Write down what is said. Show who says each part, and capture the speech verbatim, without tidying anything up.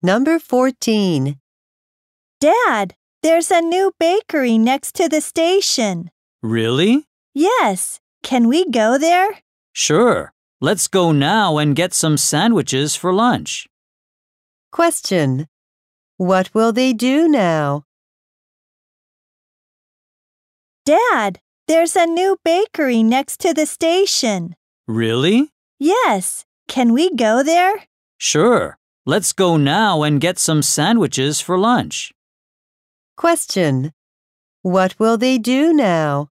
Speaker 1: Number fourteen.
Speaker 2: Dad, there's a new bakery next to the station.
Speaker 3: Really?
Speaker 2: Yes. Can we go there?
Speaker 3: Sure. Let's go now and get some sandwiches for lunch.
Speaker 1: Question. What will they do now?
Speaker 2: Dad, there's a new bakery next to the station.
Speaker 3: Really?
Speaker 2: Yes. Can we go there?
Speaker 3: Sure. Let's go now and get some sandwiches for lunch.
Speaker 1: Question. What will they do now?